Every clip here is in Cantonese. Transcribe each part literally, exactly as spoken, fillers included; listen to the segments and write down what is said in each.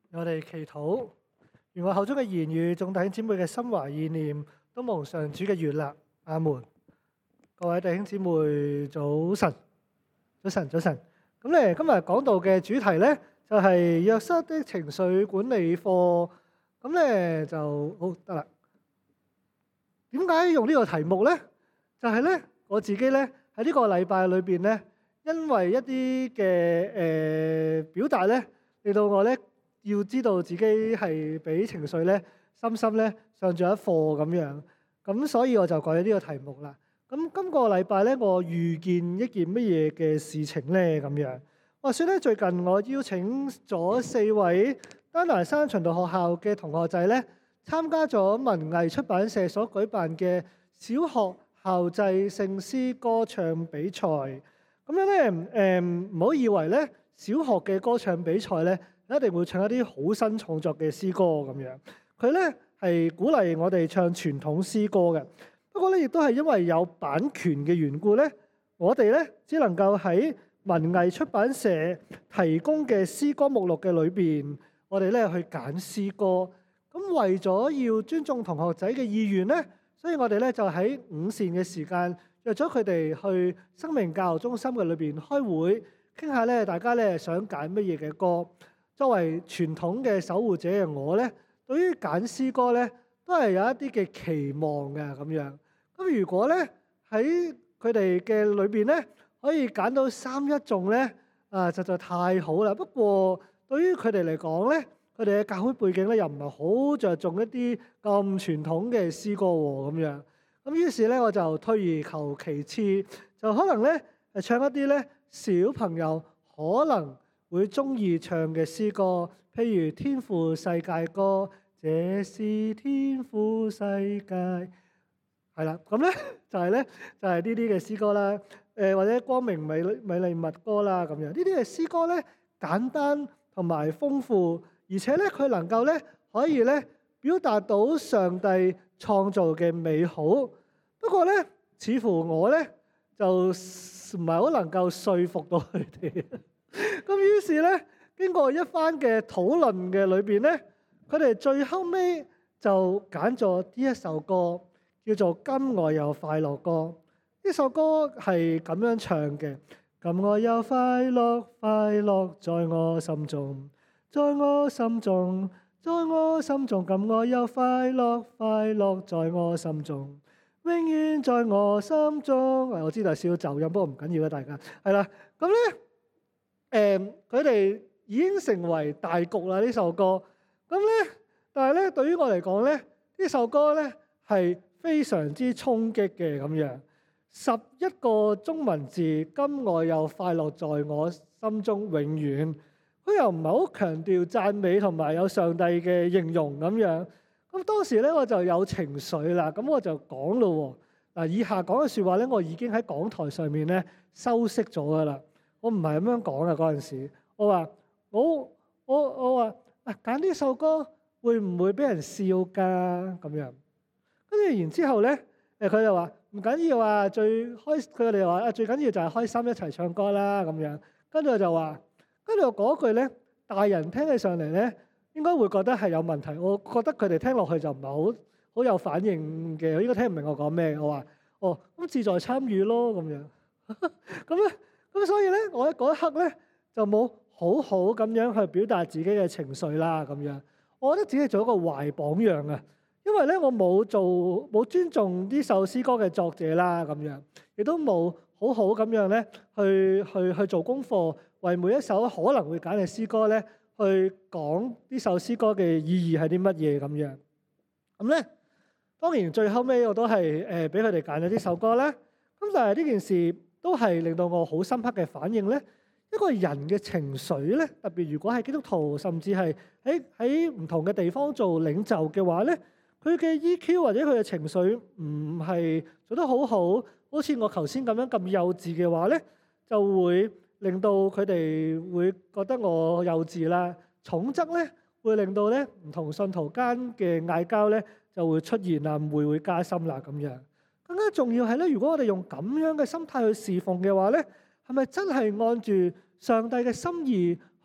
我哋祈禱，願我口中嘅言語、眾弟兄姊妹嘅心懷意念，都蒙上主嘅悅納。阿門。各位弟兄姊妹，早晨，早晨，早晨。咁咧，今日講到嘅主題咧，就係約瑟的情緒管理課。咁咧就好得啦。點解用呢個題目咧？就係咧，我自己咧喺呢個禮拜裏邊咧，因為一啲嘅誒表達咧，令到我咧要知道自己係俾情緒咧深深咧上咗一課咁樣，咁所以我就改咗呢個題目啦。咁今個禮拜咧，我遇見一件乜嘢嘅事情咧咁樣。話說咧，最近我邀請咗四位丹拿山循道學校嘅同學仔咧，參加咗文藝出版社所舉辦嘅小學校際聖詩歌唱比賽。咁樣咧，誒唔好以為咧小學嘅歌唱比賽咧一定會唱一啲好新創作嘅詩歌咁樣。佢咧係鼓勵我哋唱傳統詩歌嘅。不過咧，亦都係因為有版權嘅緣故咧，我哋咧只能夠喺文藝出版社提供嘅詩歌目錄嘅裏邊，我哋咧去揀詩歌。咁為咗要尊重同學仔嘅意願咧，所以我哋咧就喺午膳嘅時間約咗佢哋去生命教育中心嘅裏邊開會，傾下咧大家咧想揀乜嘢嘅歌。作為傳統嘅守護者嘅我咧，對於揀詩歌咧都係有一啲嘅期望嘅咁樣。咁如果咧喺佢哋嘅裏邊咧可以揀到三一眾咧，啊實在太好啦！不過對於佢哋嚟講咧，佢哋嘅教會背景咧又唔係好着重一啲咁傳統嘅詩歌喎咁樣。咁於是咧我就退而求其次，就可能咧係唱一啲咧小朋友可能會中意唱嘅詩歌，譬如《天父世界歌》，這是天父世界。係啦，咁咧就係咧就係呢啲嘅詩歌啦，誒或者光明美美麗蜜歌啦咁樣。呢啲嘅詩歌咧簡單同埋豐富，而且咧佢能夠咧可以咧表達到上帝創造嘅美好。不過咧，似乎我咧就唔係好能夠說服到佢哋。咁於是咧，經過一番嘅討論嘅裏邊咧，佢哋最後尾就揀咗呢一首歌。叫做《今我有快樂歌》，呢首歌係咁樣唱嘅：今我有快樂，快樂在我心中，在我心中，在我心中。今我有快樂，快樂在我心中，永遠在我心中。我知道係少走音，不過唔緊要啦，大家係啦。咁咧，誒佢哋已經成為大局啦呢首歌。咁咧，但係咧對於我嚟講咧，呢首歌咧係非常之衝擊嘅咁樣，十一個中文字，今我有快樂在我心中永遠。佢又唔係好強調讚美同埋有上帝嘅形容咁樣。咁當時咧我就有情緒啦，咁我就講咯喎。嗱，以下講嘅説話咧，我已經喺講台上面咧修飾咗噶啦。我唔係咁樣講嘅嗰陣時，我話我我我話啊揀呢首歌會唔會俾人笑㗎咁樣？跟住然之後咧，誒佢就話唔緊要啊，最開佢哋話啊最緊要就係開心一齊唱歌啦咁樣。跟住我就話，跟住我嗰句咧，大人聽起上嚟咧，應該會覺得係有問題。我覺得佢哋聽落去就唔係好好有反應嘅，應該聽唔明我講咩。我話哦，咁志在參與咯咁樣。咁咧，咁所以咧，我喺嗰一刻咧就冇好好咁樣去表達自己嘅情緒啦咁樣。我覺得只係做一個壞榜樣啊。因為咧，我冇做冇尊重呢首詩歌嘅作者啦，咁樣亦都冇好好咁樣咧去去去做功課，為每一首可能會揀嘅詩歌咧去講呢首詩歌嘅意義係啲乜嘢咁樣。咁咧，當然最後尾我都係誒俾佢哋揀咗呢首歌啦。咁但係呢件事都係令到我好深刻嘅反應咧。一個人嘅情緒咧，特別如果係基督徒，甚至係喺喺唔同嘅地方做領袖嘅話咧。佢嘅 E Q 或者佢嘅情緒唔係做得好好，好似我頭先咁樣咁幼稚嘅話咧，就會令到佢哋會覺得我幼稚啦。重則咧，會令到咧唔同信徒間嘅嗌交咧就會出現啦，誤會會加深啦咁樣。更加重要係咧，如果我哋用咁樣嘅心態去侍奉嘅話咧，係咪真係按住上帝嘅心意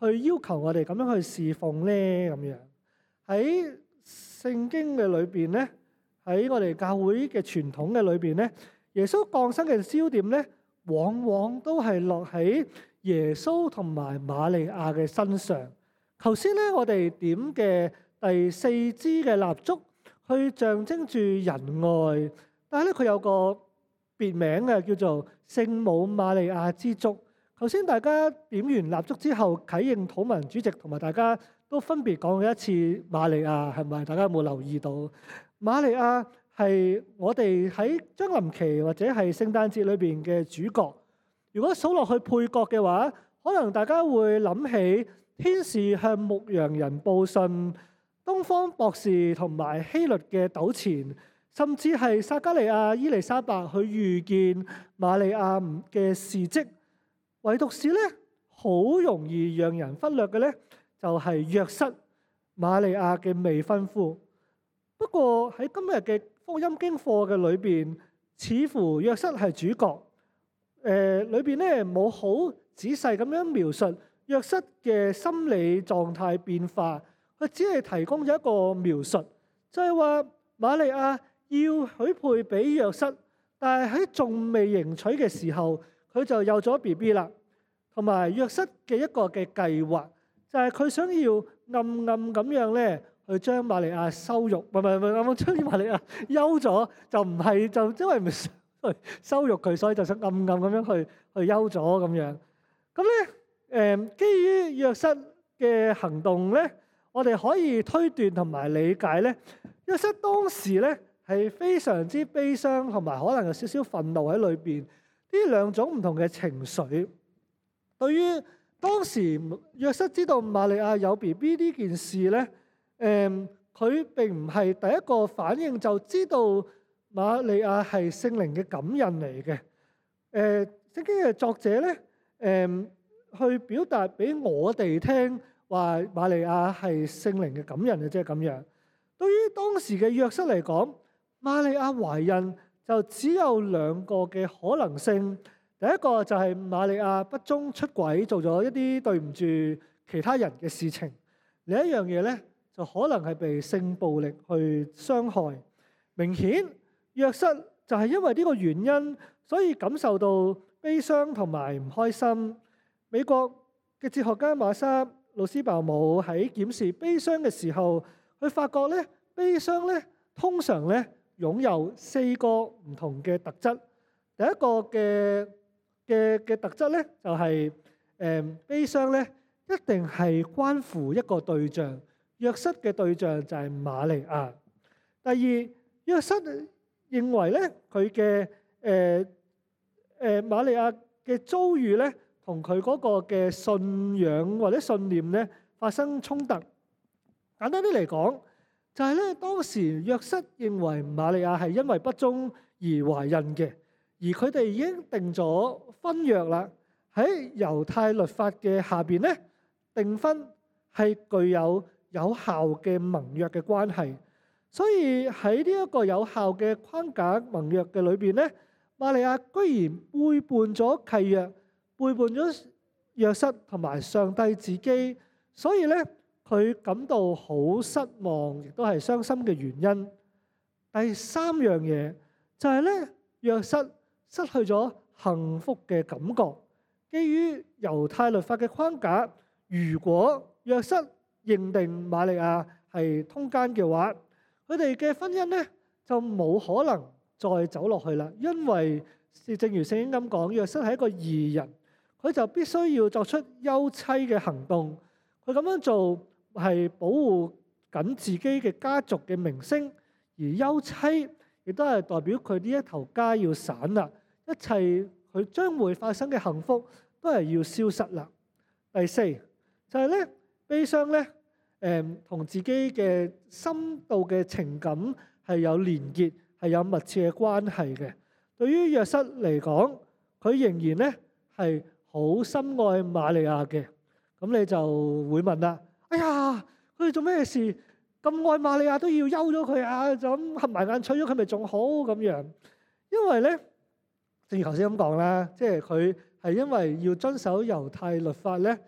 去要求我哋咁樣去侍奉咧？咁樣喺聖經嘅裏邊咧，喺我哋教會嘅傳統嘅裏邊咧，耶穌降生嘅焦點咧，往往都係落喺耶穌同埋瑪利亞嘅身上。頭先咧，我哋點嘅第四支嘅蠟燭，去象徵住仁愛，但係咧佢有個別名嘅，叫做聖母瑪利亞之燭。頭先大家點完蠟燭之後，啟應土文主席同埋大家都分別講咗一次瑪利亞，係咪？大家有冇留意到？瑪利亞係我哋喺將臨期或者係聖誕節裏邊嘅主角。如果數落去配角嘅話，可能大家會諗起天使向牧羊人報信、東方博士同埋希律嘅糾纏，甚至係撒迦利亞、伊麗莎白去遇見瑪利亞嘅事蹟。唯獨是咧，好容易讓人忽略嘅咧，就係約瑟、瑪利亞嘅未婚夫。不過喺今日嘅福音經課嘅裏邊，似乎約瑟係主角。誒、呃，裏邊咧冇好仔細咁樣描述約瑟嘅心理狀態變化，佢只係提供咗一個描述，就係話瑪利亞要許配俾約瑟，但係喺仲未迎娶嘅時候，佢就有咗 B B 啦。同埋約瑟嘅一個嘅計劃，就係佢想要暗暗咁樣咧，去將瑪利亞羞辱，唔係唔係唔係，暗暗將瑪利亞休咗，就唔係就因為唔想去羞辱佢，所以就想暗暗咁樣去去休咗咁樣。咁咧誒，基於約瑟嘅行動咧，我哋可以推斷同埋理解咧，約瑟當時咧係非常之悲傷，同埋可能有少少憤怒喺裏邊，呢兩種唔同嘅情緒。對於當時約瑟知道瑪利亞有 B B 呢件事咧，誒、嗯、佢並唔係第一個反應就知道瑪利亞係聖靈嘅感孕嚟嘅。誒、呃、聖經嘅作者咧，誒、嗯、去表達俾我哋聽話瑪利亞係聖靈嘅感孕嘅，即係咁樣。對於當時嘅約瑟嚟講，瑪利亞懷孕就只有兩個嘅可能性。第一個就係瑪利亞不忠出軌，做咗一啲對唔住其他人嘅事情；另一樣嘢咧，就可能係被性暴力去傷害。明顯約瑟就係因為呢個原因，所以感受到悲傷同埋唔開心。美國嘅哲學家馬莎路斯鮑姆喺檢視悲傷嘅時候，佢發覺咧，悲傷咧通常咧擁有四個唔同嘅特質。第一個嘅嘅嘅特質咧，就係、是、誒、呃、悲傷咧，一定係關乎一個對象。約瑟嘅對象就係瑪利亞。第二，約瑟認為咧，佢嘅誒誒瑪利亞嘅遭遇咧，同佢嗰個嘅信仰或者信念咧發生衝突。簡單啲嚟講，就係、是、咧當時約瑟認為瑪利亞係因為不忠而懷孕嘅。而佢哋已經定咗婚約啦，喺猶太律法嘅下邊咧，訂婚係具有有效嘅盟約嘅關係。所以喺呢一個有效嘅框架盟約嘅裏邊咧，瑪利亞居然背叛咗契約，背叛咗約瑟同埋上帝自己，所以咧佢感到好失望，亦都係傷心嘅原因。第三樣嘢就係咧，約瑟失去咗幸福嘅感覺。基於猶太律法嘅框架，如果約瑟認定瑪利亞係通姦嘅話，佢哋嘅婚姻咧就冇可能再走落去啦。因為正如聖經咁講，約瑟係一個義人，佢就必須要作出休妻嘅行動。佢咁樣做係保護緊自己嘅家族嘅名聲，而休妻亦都係代表佢呢一頭家要散啦。一切佢將會發生嘅幸福都係要消失啦。第四就係咧，悲傷咧，誒同自己嘅深度嘅情感係有連結，係有密切嘅關係嘅。對於約瑟嚟講，佢仍然咧係好深愛瑪利亞嘅。咁你就會問啦：哎呀，佢哋做咩事咁愛瑪利亞都要休咗佢啊？就咁合埋眼娶咗佢咪仲好咁樣？因為咧，正如頭先咁講啦，即係佢係因為要遵守猶太律法咧，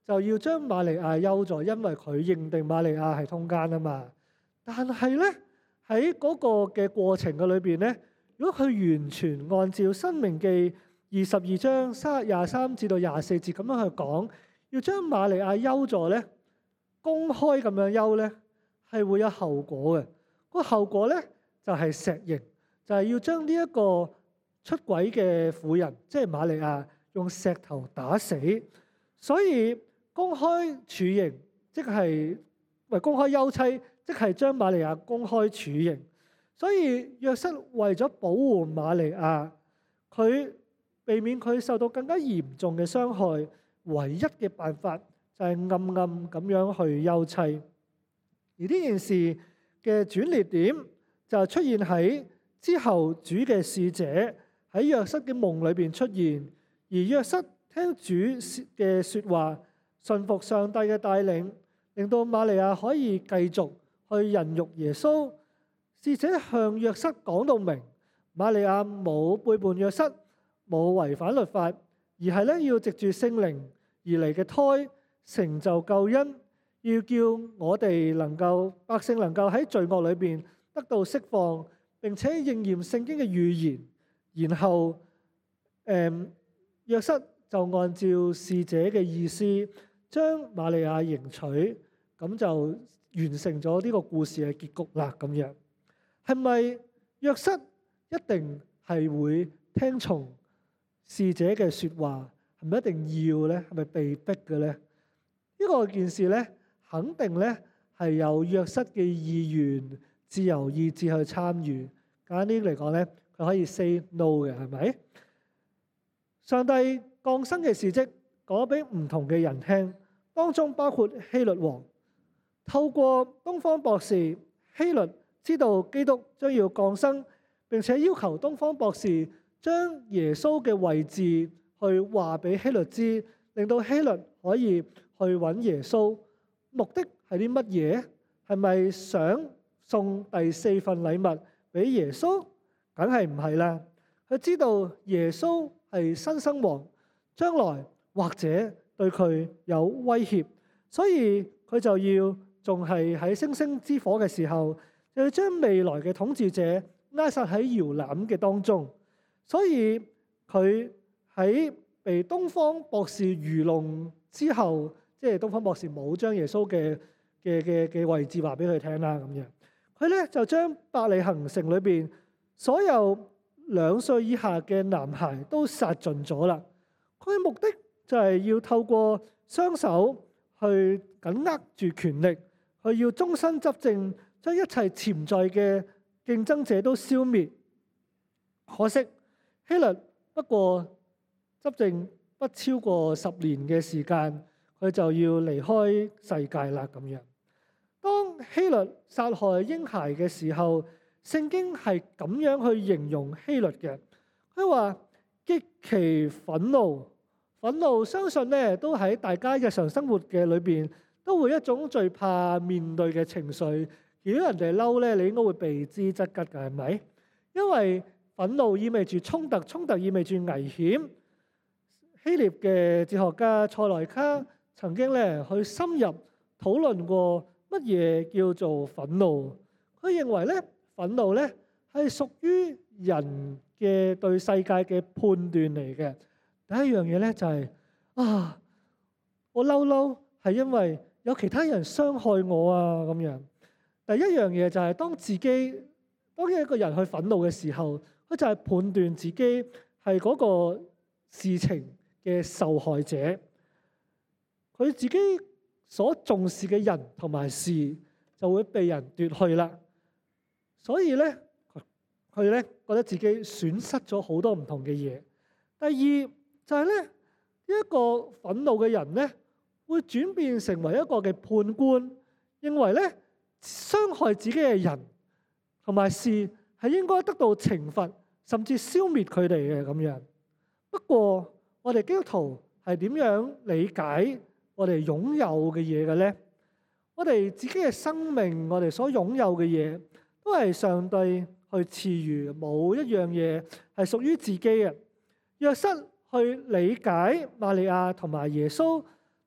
就要將瑪利亞休咗，因為佢認定瑪利亞係通姦啊嘛。但係咧喺嗰個嘅過程嘅裏邊咧，如果佢完全按照《申命記》二十二章三廿三至到廿四節咁樣去講，要將瑪利亞休咗咧，公開咁樣休咧，係會有後果嘅。個後果咧就係石刑，就係要將呢一個出軌嘅婦人，即係瑪利亞，用石頭打死。所以公開處刑，即係唔係公開休妻，即係將瑪利亞公開處刑。所以約瑟為咗保護瑪利亞，佢避免佢受到更加嚴重嘅傷害，唯一嘅辦法就係暗暗咁樣去休妻。而呢件事嘅轉捩點就出現喺之後，主嘅使者喺約瑟嘅夢裏邊出現，而約瑟聽主嘅說話，順服上帝嘅帶領，令到瑪利亞可以繼續去孕育耶穌。使者向約瑟講到明，瑪利亞冇背叛約瑟，冇違反律法，而係咧要藉住聖靈而嚟嘅胎成就救恩，要叫我哋能夠百姓能夠喺罪惡裏邊得到釋放，並且應驗聖經嘅預言。然後誒、嗯、約瑟就按照使者嘅意思，將瑪利亞迎娶，咁就完成咗呢個故事嘅結局啦。咁樣係咪約瑟一定係會聽從使者嘅說話？係咪一定要咧？係咪被逼嘅咧？呢、這個件事咧，肯定咧係有約瑟嘅意願、自由意志去參與。簡單啲嚟講咧，佢可以 say no 嘅，係咪？上帝降生嘅事蹟講俾唔同嘅人聽，當中包括希律王。透過東方博士，希律知道基督將要降生，並且要求東方博士將耶穌嘅位置去話俾希律知，令到希律可以去揾耶穌。目的係啲乜嘢？係咪想送第四份禮物俾耶穌？梗係唔係啦。佢知道耶穌係新生王，將來或者對佢有威脅，所以佢就要仲係喺星星之火嘅時候，就要將未來嘅統治者拉撒喺搖籃嘅當中。所以佢喺被東方博士愚弄之後，即係東方博士冇將耶穌嘅嘅嘅嘅位置話俾佢聽啦。咁樣佢咧就將伯利恆城裏邊所有兩歲以下嘅男孩都殺盡咗啦。佢嘅目的就係要透過雙手去緊握住權力，佢要終身執政，將一切潛在嘅競爭者都消滅。可惜希律不過執政不超過十年嘅時間，佢就要離開世界啦。咁樣，當希律殺害嬰孩嘅時候，聖經係咁樣去形容希律嘅。佢話極其憤怒，憤怒相信咧都喺大家日常生活嘅裏邊都會一種最怕面對嘅情緒。如果人哋嬲咧，你應該會避之則吉㗎，係咪？因為憤怒意味住衝突，衝突意味住危險。希臘嘅哲學家塞內卡曾經咧去深入討論過乜嘢叫做憤怒。佢認為咧，憤怒咧係屬於人嘅對世界嘅判斷嚟嘅。第一樣嘢咧就係、是、啊，我嬲嬲係因為有其他人傷害我啊咁樣。第一樣嘢就係當自己當一個人去憤怒嘅時候，佢就係判斷自己係嗰個事情嘅受害者。佢自己所重視嘅人同埋事就會被人奪去啦。所以咧，佢咧覺得自己損失咗好多唔同嘅嘢。第二就係咧，一個憤怒嘅人咧，會轉變成為一個嘅判官，認為咧傷害自己嘅人同埋事係應該得到懲罰，甚至消滅佢哋嘅咁樣。不過我哋基督徒係點樣理解我哋擁有嘅嘢嘅咧？我哋自己嘅生命，我哋所擁有嘅嘢，都係上帝去賜予，冇一樣嘢係屬於自己嘅。約瑟去理解瑪利亞同埋耶穌，都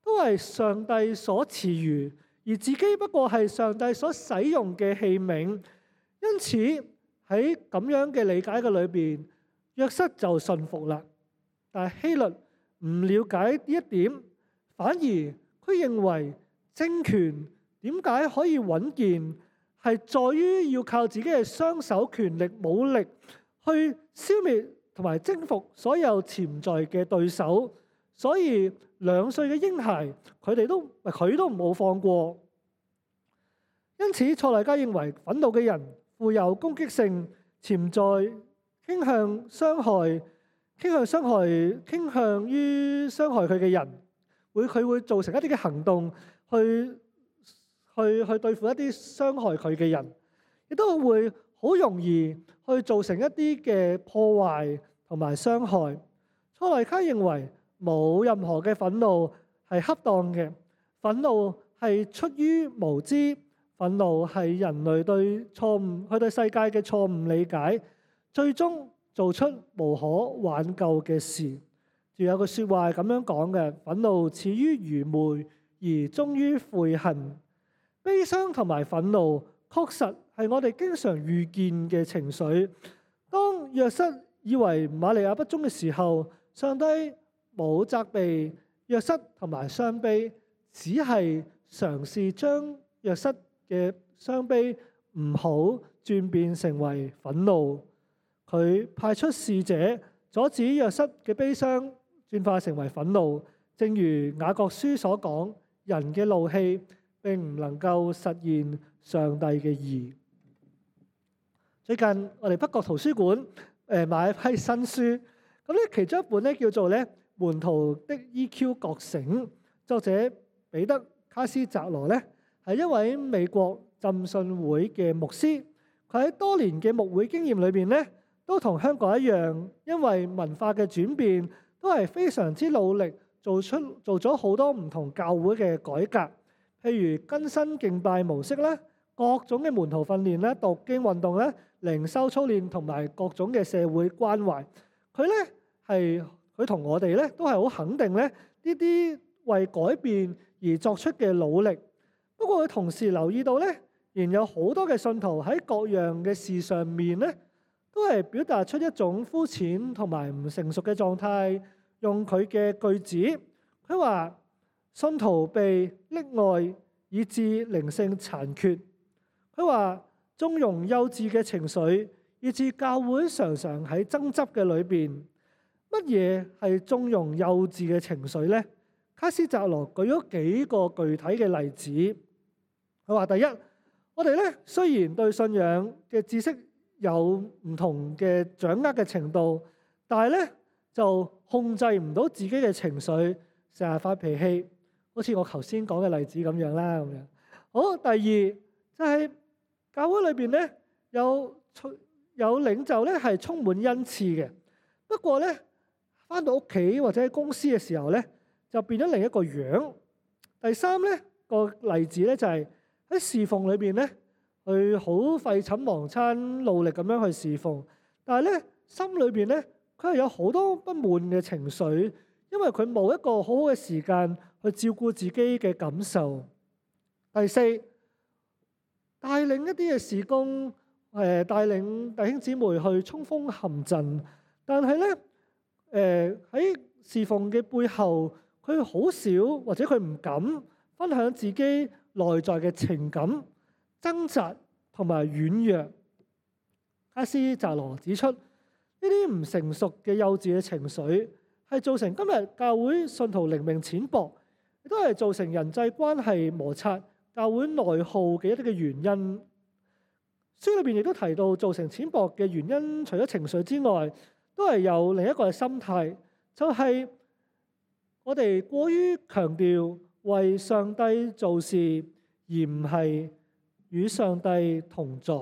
都係上帝所賜予，而自己不過係上帝所使用嘅器皿。因此喺咁樣嘅理解嘅裏邊，約瑟就信服啦。但係希律唔了解呢一點，反而佢認為政權點解可以穩健，係在於要靠自己嘅雙手權力、武力去消滅同埋征服所有潛在嘅對手。所以兩歲嘅嬰孩，佢哋都佢都冇放過。因此，塞內加認為憤怒嘅人富有攻擊性，潛在傾向傷害、傾向傷害、傾向於傷害佢嘅人，會佢會造成一啲嘅行動去去去對付一啲傷害佢嘅人，亦都會好容易去造成一啲嘅破壞同埋傷害。塞內加認為冇任何嘅憤怒係恰當嘅，憤怒係出於無知，憤怒係人類對錯誤、佢對世界嘅錯誤理解，最終做出無可挽救嘅事。仲有句説話係咁樣講嘅：憤怒始於愚昧，而終於悔恨。悲傷同埋憤怒確實係我哋經常遇見嘅情緒。當約瑟以為瑪利亞不忠嘅時候，上帝冇責備約瑟同埋傷悲，只係嘗試將約瑟嘅傷悲唔好轉變成為憤怒。佢派出使者阻止約瑟嘅悲傷轉化成為憤怒。正如雅各書所講，人嘅怒氣並唔能夠實現上帝嘅義。最近我哋北角圖書館誒買一批新書，咁咧其中一本咧叫做咧門徒的 E Q 覺醒，作者彼得卡斯澤羅咧係一位美國浸信會嘅牧師。佢喺多年嘅牧會經驗裏邊咧，都同香港一樣，因為文化嘅轉變，都係非常之努力做出做咗好多唔同教會嘅改革，譬如更新敬拜模式啦、各種嘅門徒訓練啦、讀經運動啦、靈修操練同埋各種嘅社會關懷。佢咧係佢同我哋咧都係好肯定咧呢啲為改變而作出嘅努力。不過佢同時留意到咧，仍有好多嘅信徒喺各樣嘅事上面咧，都係表達出一種膚淺同埋唔成熟嘅狀態。用佢嘅句子，佢話信徒被溺愛以致靈性殘缺。佢話縱容幼稚嘅情緒，以致教會常常喺爭執嘅裏邊。乜嘢係縱容幼稚嘅情緒呢？卡斯澤羅舉咗幾個具體嘅例子。佢話：第一，我哋咧雖然對信仰嘅知識有唔同嘅掌握嘅程度，但係咧就控制唔到自己嘅情緒，成日發脾氣，好似我頭先講嘅例子咁樣啦。咁樣好。第二就係、是、教會裏邊咧有有領袖咧係充滿恩賜嘅，不過咧返到屋企或者喺公司嘅時候咧就變咗另一個樣。第三咧個例子咧就係、是、喺侍奉裏邊咧，佢好廢寢忘餐，努力咁樣去侍奉，但係咧心裏邊咧佢係有好多不滿嘅情緒，因為佢冇一個好好嘅時間去照顧自己嘅感受。第四，帶領一啲嘅事工，誒帶領弟兄姊妹去衝鋒陷陣，但係咧誒喺侍奉嘅背後，佢好少或者佢唔敢分享自己內在嘅情感、掙扎同埋軟弱。卡斯澤羅指出，呢啲唔成熟嘅幼稚嘅情緒，係造成今日教會信徒靈命淺薄，亦都係造成人際關係摩擦、教會內耗嘅一啲嘅原因。書裏邊亦都提到，造成淺薄嘅原因，除咗情緒之外，都係有另一個嘅心態，就係、是、我哋過於強調為上帝做事，而唔係與上帝同在。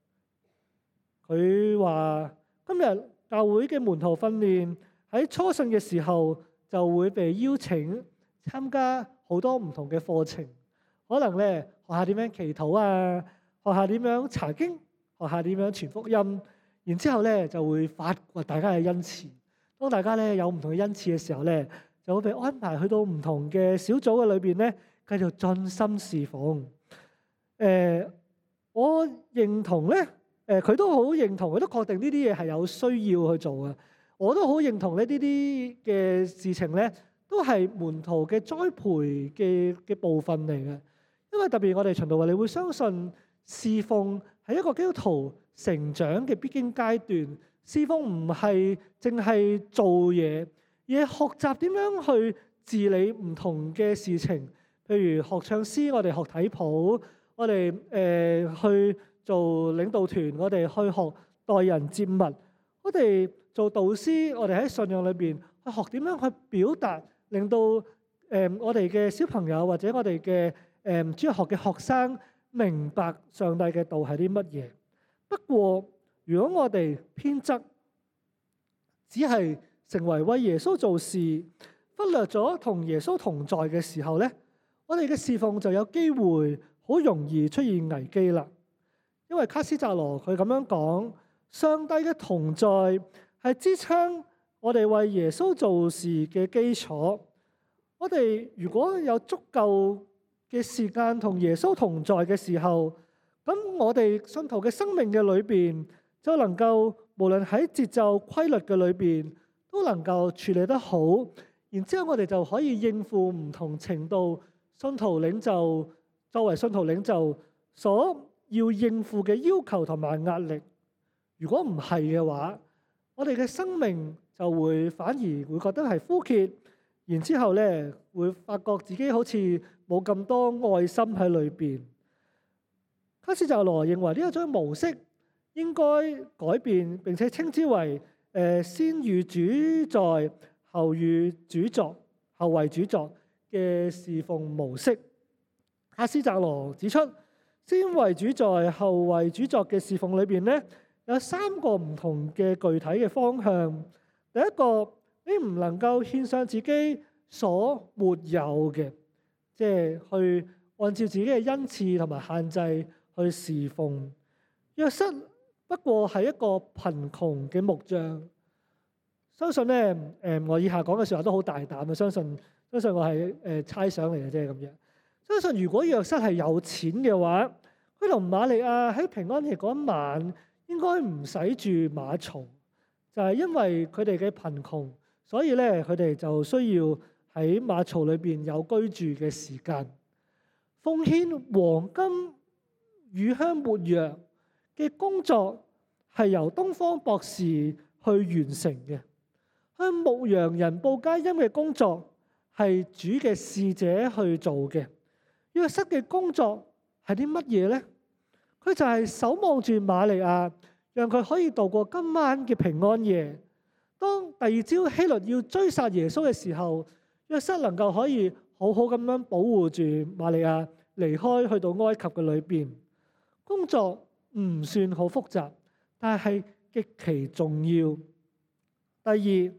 佢話今日教會嘅門徒訓練喺初信嘅時候就會被邀請參加好多唔同嘅課程，可能咧學下點樣祈禱啊，學下點樣查經，學下點樣傳福音，然之後咧就會發掘大家嘅恩賜。當大家咧有唔同嘅恩賜嘅時候咧， 就會被安排去到唔同嘅小組嘅裏邊咧，繼續盡心侍奉。誒、呃，我認同咧，誒、呃，佢都好認同，佢都確定呢啲嘢係有需要去做嘅。我都好認同咧，呢啲嘅事情咧，都係門徒嘅栽培嘅嘅部分嚟嘅。因為特別我哋循道衛理會相信侍奉係一個基督徒成長嘅必經階段。侍奉唔係淨係做嘢，而係學習點樣去治理唔同嘅事情。譬如學唱詩，我哋學睇譜，我哋誒、呃、去做領導團，我哋去學待人接物，我哋做導師，我哋喺信仰裏邊去學點樣去表達，令到誒、呃、我哋嘅小朋友或者我哋嘅誒主日學嘅學生明白上帝嘅道係啲乜嘢。不過，如果我哋偏執，只係成為為耶穌做事，忽略咗同耶穌同在嘅時候咧，我哋嘅侍奉就有機會好容易出現危機啦。因為卡斯扎羅佢咁樣講，上帝嘅同在係支撐我哋為耶穌做事嘅基礎。我哋如果有足夠嘅時間同耶穌同在嘅時候，咁我哋信徒嘅生命嘅裏邊，就能夠無論喺節奏規律嘅裏邊，都能夠處理得好。然之後我哋就可以應付唔同程度信徒領袖作為信徒領袖所要應付嘅要求同埋壓力。如果唔係嘅話，我哋嘅生命就會反而會覺得係枯竭，然之後咧會發覺自己好似冇咁多愛心喺裏邊。卡斯扎羅認為呢一種模式應該改變，並且稱之為誒先與主在，後與主作，後為主作嘅侍奉模式。卡斯扎羅指出，先為主在，後為主作嘅侍奉裏邊咧，有三個唔同嘅具體嘅方向。第一個，你唔能夠獻上自己所沒有嘅，即係去按照自己嘅恩賜同埋限制去侍奉。約瑟不過係一個貧窮嘅木匠，相信咧誒，我以下講嘅説話都好大膽嘅，相信相信我係誒猜想嚟嘅啫咁樣。相信如果約瑟係有錢嘅話，佢同瑪利亞喺平安夜嗰一晚應該唔使住馬槽，就係因為佢哋嘅貧窮，所以咧佢哋就需要喺馬槽裏邊有居住嘅時間。奉獻黃金、乳香、沒藥嘅工作係由東方博士去完成嘅，向牧羊人報佳音嘅工作係主嘅使者去做嘅。約瑟嘅工作係啲乜嘢咧？佢就係守望住瑪利亞，讓佢可以度過今晚嘅平安夜。當第二朝希律要追殺耶穌嘅時候，約瑟能夠可以好好咁樣保護住瑪利亞離開去到埃及嘅裏邊。工作唔算好複雜，但係極其重要。第二，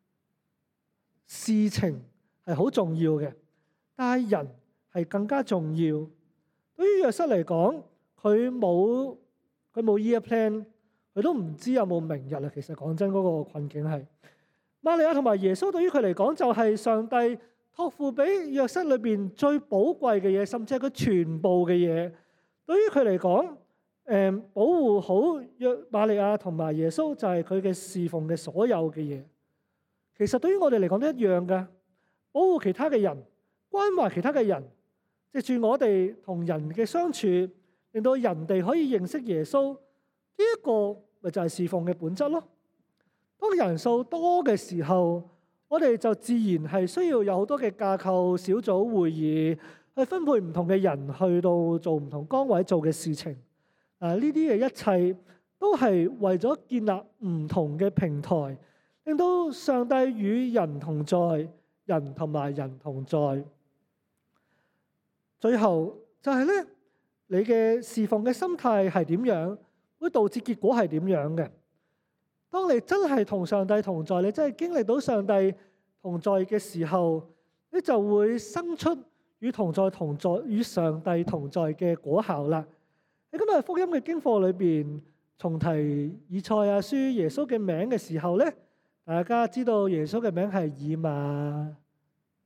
事情係好重要嘅，但係人係更加重要。對於約瑟嚟講，佢冇佢冇 year plan，佢都唔知有冇明日啦。其實講真，嗰個困境係瑪利亞同埋耶穌對於佢嚟講，就係上帝託付俾約瑟裏邊最寶貴嘅嘢，甚至係佢全部嘅嘢。對於佢嚟講，誒、嗯、保護好約瑪利亞同埋耶穌就係佢嘅侍奉嘅所有嘅嘢。其實對於我哋嚟講都一樣㗎，保護其他嘅人，關懷其他嘅人，藉住我哋同人嘅相處，令到人哋可以認識耶穌，呢、這、一個咪就係侍奉嘅本質咯。當人數多嘅時候，我哋就自然係需要有好多嘅架構小組會議，去分配唔同嘅人去到做唔同崗位做嘅事情。啊，呢啲嘅一切都係為咗建立唔同嘅平台，令到上帝與人同在，人同埋人同在。最後就係咧，你嘅侍奉嘅心態係點樣，會導致結果係點樣嘅。當你真係同上帝同在，你真係經歷到上帝同在嘅時候，你就會生出與同在同在與上帝同在嘅果效啦。喺今日福音嘅經課裏邊，重提以賽亞書耶穌嘅名嘅時候咧，大家知道耶穌嘅名係以馬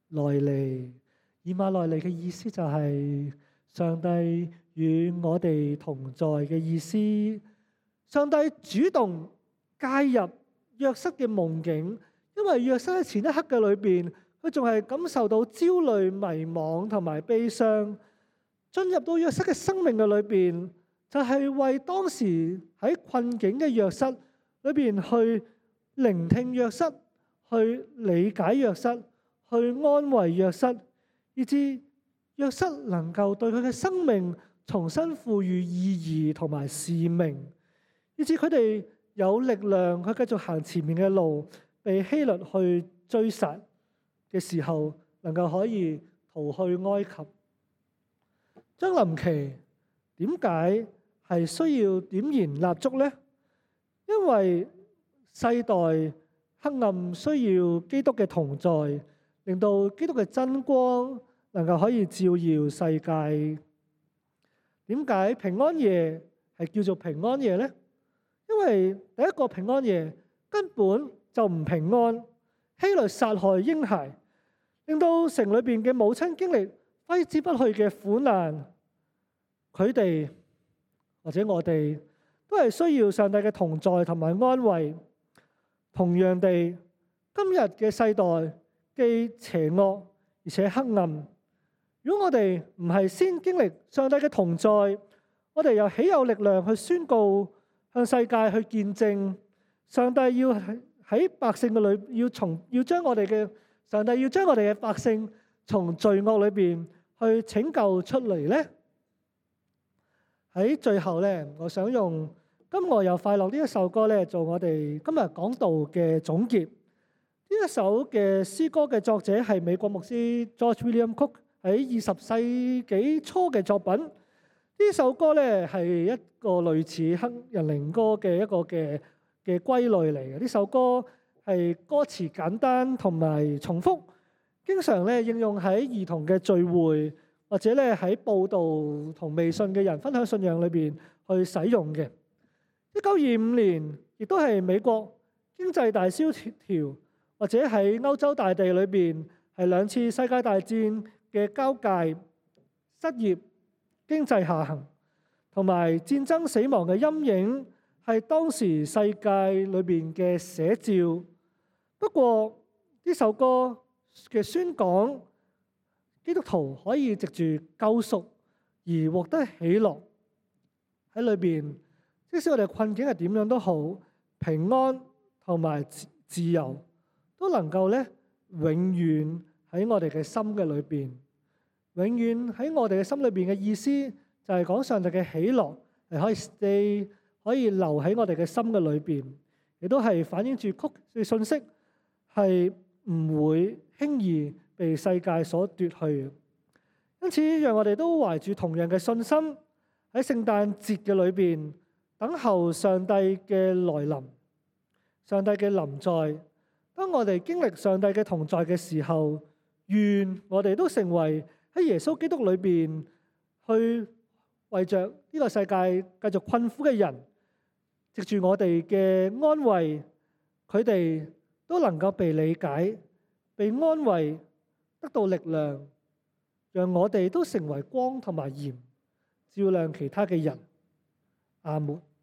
來嚟。以馬內利嘅意思就係上帝與我哋同在嘅意思。上帝主動介入約瑟嘅夢境，因為約瑟喺前一刻嘅裏邊，佢仲係感受到焦慮、迷惘同埋悲傷。進入到約瑟嘅生命嘅裏邊，就係為當時喺困境嘅約瑟裏邊去聆聽約瑟，去理解約瑟，去安慰約瑟，以致約瑟能夠對佢嘅生命重新賦予意義同埋使命，以致佢哋有力量去繼續行前面嘅路，被希律去追殺嘅時候，能夠可以逃去埃及。將臨期點解係需要點燃蠟燭呢？因為世代黑暗需要基督嘅同在，令到基督嘅真光能夠可以照耀世界。點解平安夜係叫做平安夜呢？因為第一個平安夜根本就唔平安，希律殺害嬰孩，令到城裏邊嘅母親經歷揮之不去嘅苦難。佢哋或者我哋都係需要上帝嘅同在同埋安慰。同樣地，今日嘅世代既邪惡而且黑暗。如果我哋唔係先經歷上帝嘅同在，我哋又豈有力量去宣告，向世界去見證上帝要喺百姓嘅裏，要從要將我哋嘅上帝要將我哋嘅百姓從罪惡裏邊去拯救出嚟呢？喺最後咧，我想用《今我又快樂》呢一首歌咧，做我哋今日講道嘅總結。呢一首嘅詩歌嘅作者係美國牧師 George William Cook 喺二十世紀初嘅作品。呢首歌咧係一個類似黑人靈歌嘅一個嘅嘅歸類嚟嘅。呢首歌係歌詞簡單同埋重複，經常咧應用喺兒童嘅聚會，或者咧喺佈道同未信嘅人分享信仰裏邊去使用嘅。一九二五年亦都係美國經濟大蕭條，或者喺歐洲大地裏邊係兩次世界大戰嘅交界，失業、經濟下行同埋戰爭死亡嘅陰影係當時世界裏邊嘅寫照。不過呢首歌嘅宣講，基督徒可以藉住救贖而獲得喜樂喺裏邊。即使我哋困境係點樣都好，平安同埋自由都能夠咧永遠喺我哋嘅心嘅裏邊。永遠喺我哋嘅心裏邊嘅意思就係講上帝嘅喜樂係可以 stay， 可以留喺我哋嘅心嘅裏邊，亦都係反映住曲嘅信息係唔會輕易被世界所奪去。因此，讓我哋都懷住同樣嘅信心喺聖誕節嘅裏邊等候上帝嘅來臨，上帝嘅臨在。當我哋經歷上帝嘅同在嘅時候，願我哋都成為喺耶穌基督裏邊去為着呢個世界繼續困苦嘅人，藉住我哋嘅安慰，佢哋都能夠被理解、被安慰，得到力量，讓我哋都成為光同埋鹽，照亮其他嘅人。阿門。